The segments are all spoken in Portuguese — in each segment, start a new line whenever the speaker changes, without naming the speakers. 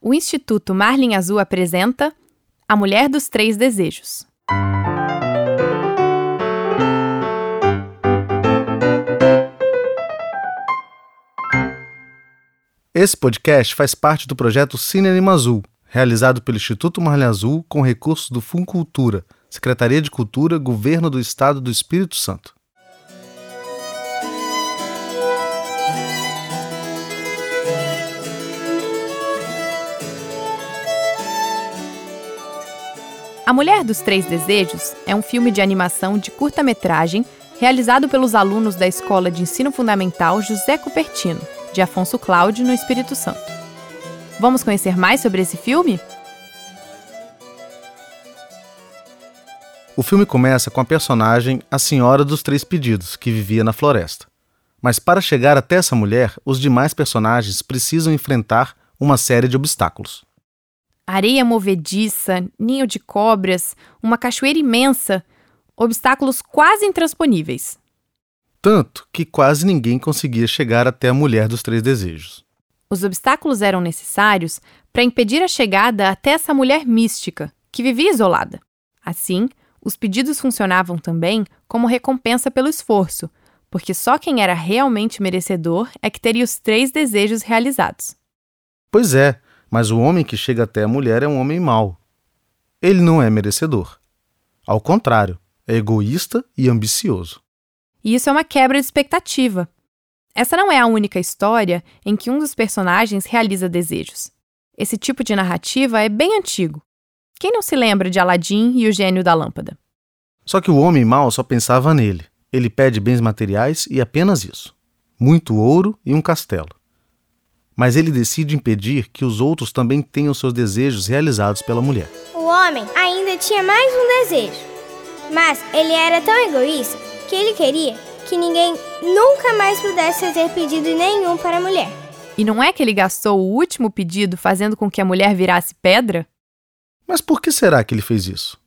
o Instituto Marlin Azul apresenta A Mulher dos Três Desejos.
Esse podcast faz parte do projeto Cine Anima Azul, realizado pelo Instituto Marlin Azul com recursos do Funcultura, Secretaria de Cultura, Governo do Estado do Espírito Santo.
A Mulher dos Três Desejos é um filme de animação de curta-metragem realizado pelos alunos da Escola de Ensino Fundamental José Cupertino, de Afonso Cláudio, no Espírito Santo. Vamos conhecer mais sobre esse filme?
O filme começa com a personagem A Senhora dos Três Pedidos, que vivia na floresta. Mas para chegar até essa mulher, os demais personagens precisam enfrentar uma série de obstáculos.
Areia movediça, ninho de cobras, uma cachoeira imensa, obstáculos quase intransponíveis.
Tanto que quase ninguém conseguia chegar até a Mulher dos Três Desejos.
Os obstáculos eram necessários para impedir a chegada até essa mulher mística, que vivia isolada. Assim, os pedidos funcionavam também como recompensa pelo esforço, porque só quem era realmente merecedor é que teria os 3 desejos realizados.
Pois é, mas o homem que chega até a mulher é um homem mau. Ele não é merecedor. Ao contrário, é egoísta e ambicioso.
E isso é uma quebra de expectativa. Essa não é a única história em que um dos personagens realiza desejos. Esse tipo de narrativa é bem antigo. Quem não se lembra de Aladim e o gênio da lâmpada?
Só que o homem mau só pensava nele. Ele pede bens materiais e apenas isso. Muito ouro e um castelo. Mas ele decide impedir que os outros também tenham seus desejos realizados pela mulher.
O homem ainda tinha mais um desejo. Mas ele era tão egoísta que ele queria que ninguém nunca mais pudesse fazer pedido nenhum para a mulher.
E não é que ele gastou o último pedido fazendo com que a mulher virasse pedra?
Mas por que será que ele fez isso?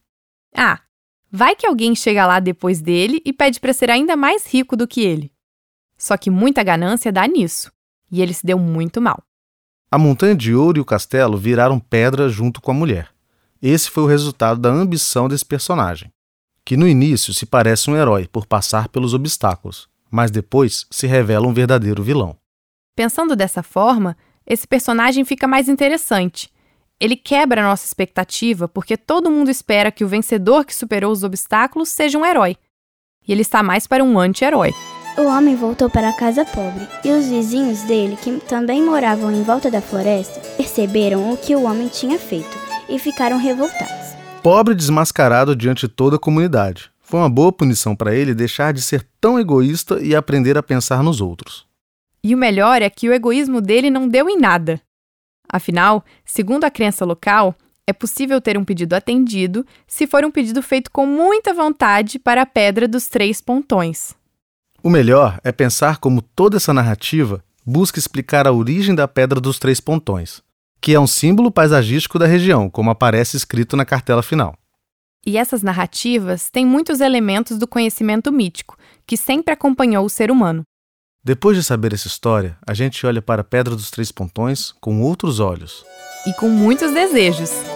Vai que alguém chega lá depois dele e pede para ser ainda mais rico do que ele. Só que muita ganância dá nisso, e ele se deu muito mal.
A montanha de ouro e o castelo viraram pedra junto com a mulher. Esse foi o resultado da ambição desse personagem, que no início se parece um herói por passar pelos obstáculos, mas depois se revela um verdadeiro vilão.
Pensando dessa forma, esse personagem fica mais interessante. Ele quebra a nossa expectativa porque todo mundo espera que o vencedor que superou os obstáculos seja um herói. E ele está mais para um anti-herói.
O homem voltou para a casa pobre e os vizinhos dele, que também moravam em volta da floresta, perceberam o que o homem tinha feito e ficaram revoltados.
Pobre desmascarado diante de toda a comunidade. Foi uma boa punição para ele deixar de ser tão egoísta e aprender a pensar nos outros.
E o melhor é que o egoísmo dele não deu em nada. Afinal, segundo a crença local, é possível ter um pedido atendido se for um pedido feito com muita vontade para a Pedra dos 3 Pontões.
O melhor é pensar como toda essa narrativa busca explicar a origem da Pedra dos 3 Pontões, que é um símbolo paisagístico da região, como aparece escrito na cartela final.
E essas narrativas têm muitos elementos do conhecimento mítico, que sempre acompanhou o ser humano.
Depois de saber essa história, a gente olha para a Pedra dos 3 Pontões com outros olhos.
E com muitos desejos.